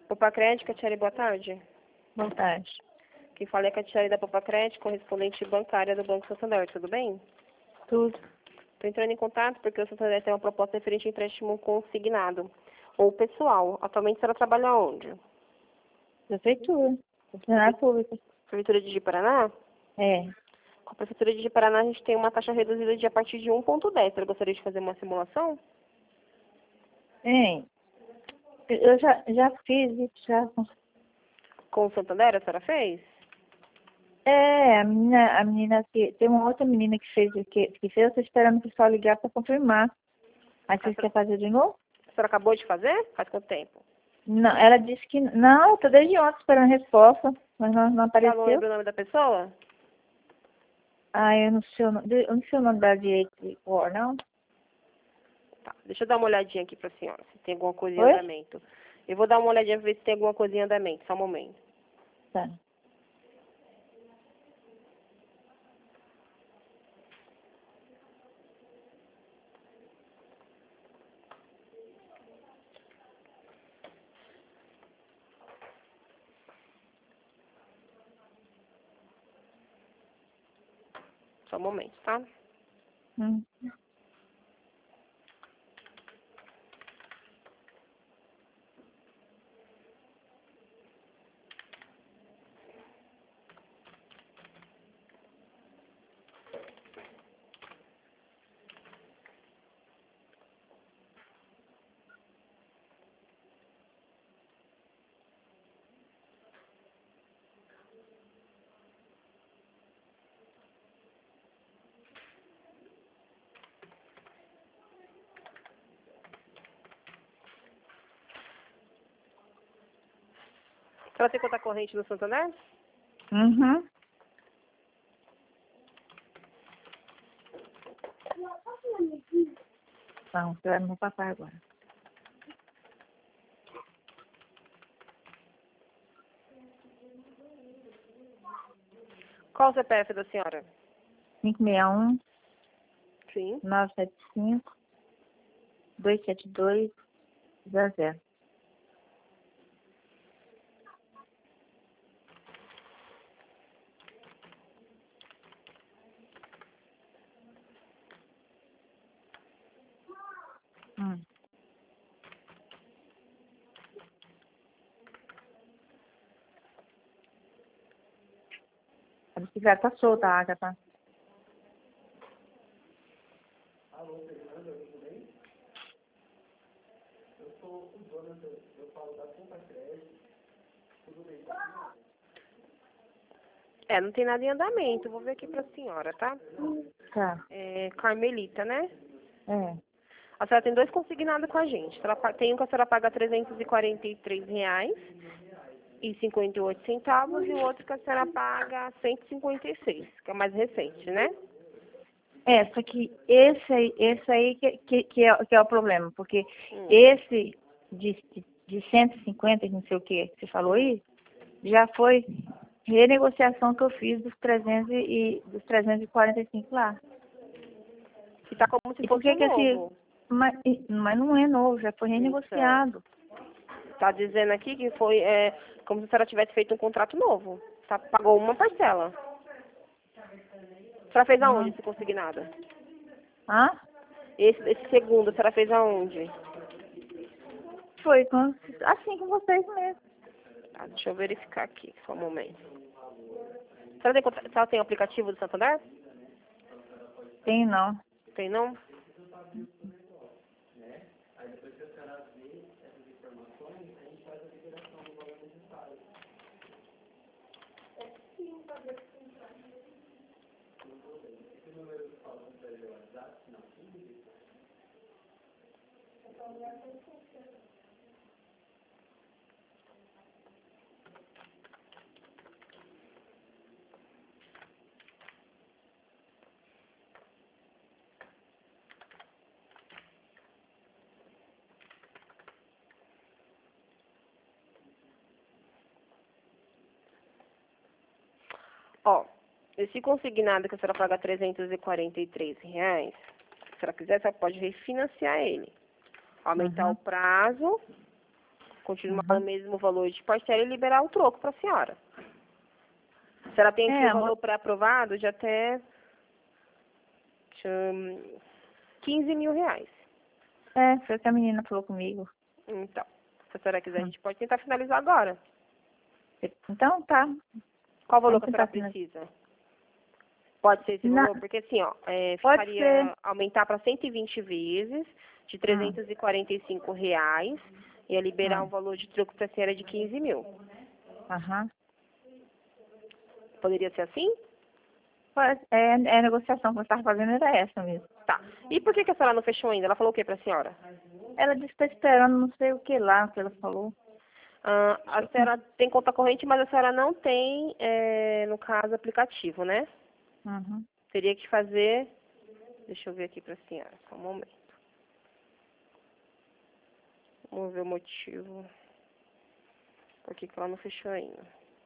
Popacred, Catiele, boa tarde. Boa tarde. Quem fala é a Catiele da Popacred, correspondente bancária do Banco Santander, tudo bem? Tudo. Estou entrando em contato porque o Santander tem uma proposta referente a empréstimo consignado ou pessoal. Atualmente a senhora trabalha onde? Prefeitura. Funcionária pública. Prefeitura de Ji-Paraná? É. Com a Prefeitura de Ji-Paraná a gente tem uma taxa reduzida de a partir de 1,10. Você gostaria de fazer uma simulação? Hein? Eu já fiz isso, já. Com o Santander a senhora fez? É, a menina que. Tem uma outra menina que fez o que fez, eu tô esperando o pessoal ligar para confirmar. Aí vocês querem fazer de novo? A senhora acabou de fazer? Faz quanto tempo? Não, ela disse que. Não, eu tô desde ontem esperando resposta, mas não Ela não apareceu. lembra o nome da pessoa? Ah, eu não sei o nome da direita de cor, não? Tá, deixa eu dar uma olhadinha aqui pra senhora, se tem alguma coisa em Oi? andamento. Eu vou dar uma olhadinha pra ver se tem alguma coisa em andamento, só um momento. Tá. Só um momento, tá? Hum. A senhora tem conta corrente no Santander? Uhum. Não, você vai no meu papai agora. Qual o CPF da senhora? 561 Sim. 975 272 00. A bicicleta tá solta, a Agatha. É, não tem nada em andamento. Vou ver aqui pra senhora, tá? Tá. É Carmelita, né? É. A senhora tem dois consignados com a gente. Tem um que a senhora paga R$ 343,58 e o outro que a senhora paga 156, que é mais recente, né? É, só que esse aí que é o problema, porque Hum. esse de 150, não sei o que você falou aí, já foi renegociação que eu fiz dos 345 lá. Que tá como se E por fosse que que esse... novo. Mas não é novo, já foi renegociado. Tá dizendo aqui que foi como se a senhora tivesse feito um contrato novo. Tá, pagou uma parcela. A senhora fez aonde esse consignado? Hã? Esse segundo, a senhora fez aonde? Foi assim com vocês mesmo. Tá, deixa eu verificar aqui, só um momento. A senhora tem o aplicativo do Santander? Tem não. Tem não? Ó, esse consignado que a senhora paga R$ 343, se a senhora quiser, a senhora pode refinanciar ele. Aumentar o prazo continuar o mesmo valor de parcela e liberar o troco para a senhora. A senhora tem aqui o valor pré-aprovado de até 15 mil reais. Foi o que a menina falou comigo. Então, se a senhora quiser, a gente pode tentar finalizar agora. Então, tá. Qual valor que a senhora precisa? Pode ser esse valor? Porque assim, ó, ficaria aumentar para 120 vezes, de 345 reais, ia liberar um valor de troco para a senhora de 15 mil. Poderia ser assim? A negociação que você estava fazendo era essa mesmo. Tá. E por que a senhora não fechou ainda? Ela falou o que para a senhora? Ela disse que está esperando não sei o que lá, que ela falou. A senhora tem conta corrente, mas a senhora não tem, no caso, aplicativo, né? Teria que fazer... Deixa eu ver aqui para a senhora, só um momento. Vamos ver o motivo. Por que ela não fechou ainda?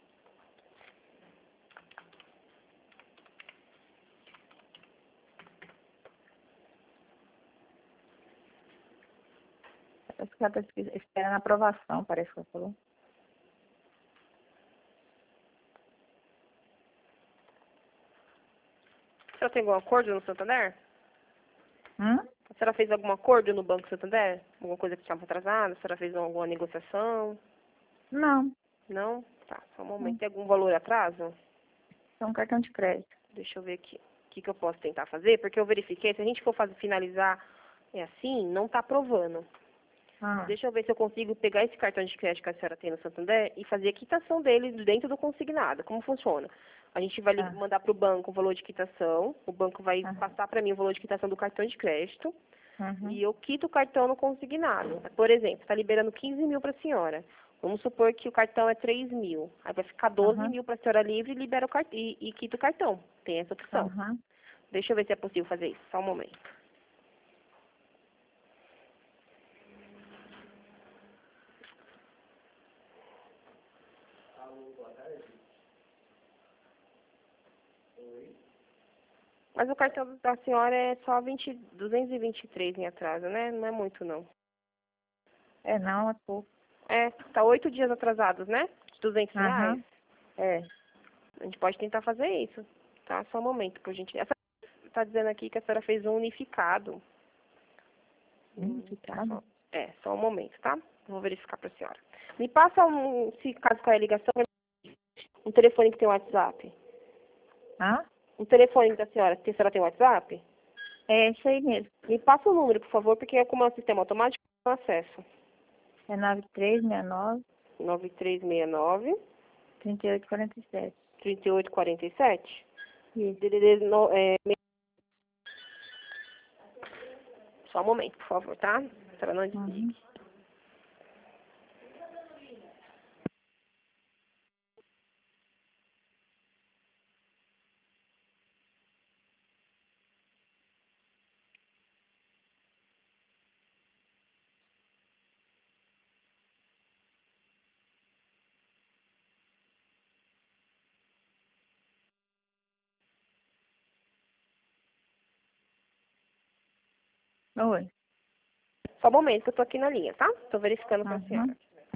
Parece que ela está esperando a aprovação, parece que ela falou. A senhora tem algum acordo no Santander? A senhora fez algum acordo no Banco Santander? Alguma coisa que estava atrasada? A senhora fez alguma negociação? Não. Não? Tá, só um momento. Tem algum valor atraso? É um cartão de crédito. Deixa eu ver aqui. O que eu posso tentar fazer? Porque eu verifiquei, se a gente for finalizar assim, não está aprovando. Deixa eu ver se eu consigo pegar esse cartão de crédito que a senhora tem no Santander e fazer a quitação dele dentro do consignado. Como funciona? A gente vai mandar para o banco o valor de quitação, o banco vai passar para mim o valor de quitação do cartão de crédito e eu quito o cartão no consignado. Por exemplo, está liberando 15 mil para a senhora. Vamos supor que o cartão é 3 mil. Aí vai ficar 12 mil para a senhora livre e libera o cartão e quita o cartão. Tem essa opção. Deixa eu ver se é possível fazer isso. Só um momento. Mas o cartão da senhora é só 223 em atraso, né? Não é muito, não. Não, é pouco. Tá 8 dias atrasados, né? De 200 reais. A gente pode tentar fazer isso, tá? Só um momento, por gentileza. Essa tá dizendo aqui que a senhora fez um unificado. Unificado? Só um momento, tá? Vou verificar pra senhora. Me passa, se caso caia a ligação, um telefone que tem WhatsApp. Um telefone da senhora, que a senhora tem WhatsApp? É isso aí mesmo. Me passa o número, por favor, porque como é um sistema automático, eu não acesso. É 9369 9369 3847. 3847? Isso. Só um momento, por favor, tá? A senhora não desligue. Oi. Só um momento que eu tô aqui na linha, tá? Tô verificando pra senhora.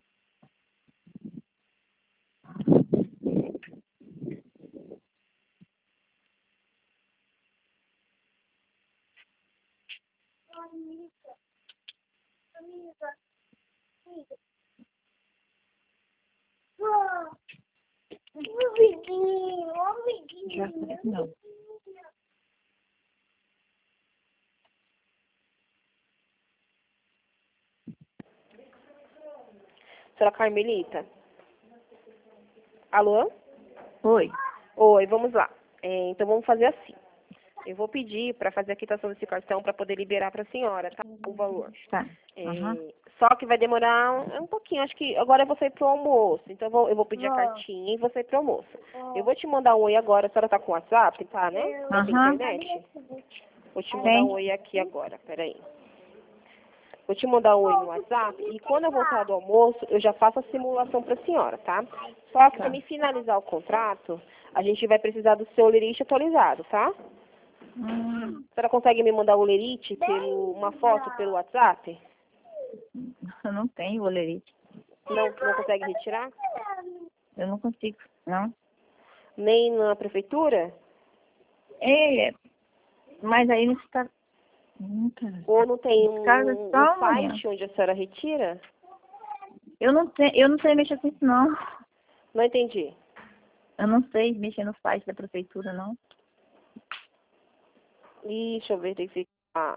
Não. Senhora Carmelita? Alô? Oi. Oi, vamos lá. Então vamos fazer assim. Eu vou pedir para fazer a quitação desse cartão para poder liberar para a senhora, tá? O valor. Tá. Só que vai demorar um pouquinho. Acho que agora eu vou sair pro almoço. Então eu vou pedir a cartinha e vou sair pro almoço. Eu vou te mandar um oi agora. A senhora tá com o WhatsApp, tá, né? Tá com internet? Vou te mandar um oi aqui agora. Peraí. Vou te mandar um oi no WhatsApp e quando eu voltar do almoço, eu já faço a simulação para a senhora, tá? Só que para me finalizar o contrato, a gente vai precisar do seu lerite atualizado, tá? A senhora consegue me mandar o lerite, uma foto pelo WhatsApp? Eu não tenho olerite. Não consegue retirar? Eu não consigo, não. Nem na prefeitura? É, mas aí não está... Ou não tem um só site onde a senhora retira? Eu não sei mexer com isso, não. Não entendi. Eu não sei mexer no site da prefeitura, não. Deixa eu ver, tem que ficar.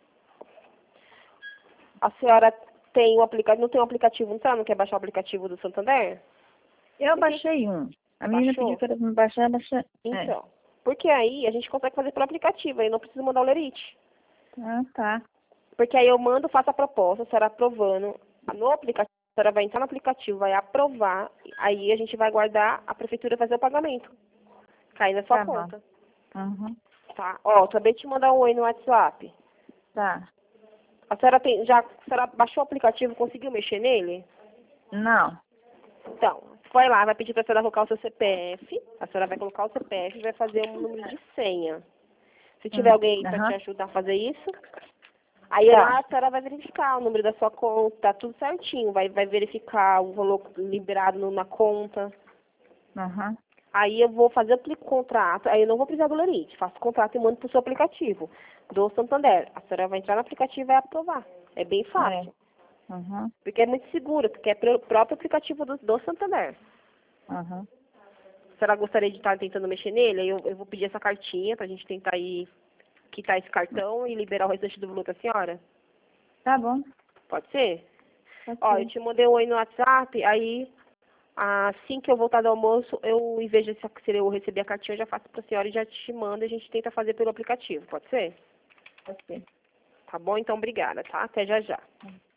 A senhora tem um aplicativo, não tem um aplicativo, não tá? Não quer baixar o aplicativo do Santander? Eu baixei um. A menina pediu que era me baixar, baixar. Então, porque aí a gente consegue fazer pelo aplicativo, aí não precisa mandar o lerite. Ah, tá. Porque aí eu mando, faço a proposta, a senhora aprovando no aplicativo, a senhora vai entrar no aplicativo, vai aprovar, aí a gente vai guardar, a prefeitura fazer o pagamento. Cair na sua conta. Uhum. Tá? Ó, acabei de te mandar um oi no WhatsApp. Tá. A senhora baixou o aplicativo, conseguiu mexer nele? Não. Então, foi lá, vai pedir para a senhora colocar o seu CPF, a senhora vai colocar o CPF e vai fazer um número de senha. Se tiver alguém aí para te ajudar a fazer isso, aí lá a senhora vai verificar o número da sua conta, tá tudo certinho, vai verificar o valor liberado na conta. Uhum. Aí eu vou fazer o contrato, aí eu não vou precisar do lerite, faço o contrato e mando pro seu aplicativo do Santander. A senhora vai entrar no aplicativo e vai aprovar. É bem fácil. Uhum. Porque é muito seguro, porque é pelo próprio aplicativo do Santander. Uhum. A senhora gostaria de estar tentando mexer nele? Aí eu vou pedir essa cartinha pra gente tentar ir quitar esse cartão e liberar o restante do valor pra senhora. Tá bom. Pode ser? Pode Ó, ser. eu te mandei um oi no WhatsApp, aí assim que eu voltar do almoço, em vez de se eu receber a cartinha, eu já faço pra senhora e já te mando e a gente tenta fazer pelo aplicativo, pode ser? Pode ser. Tá bom? Então, obrigada, tá? Até já já.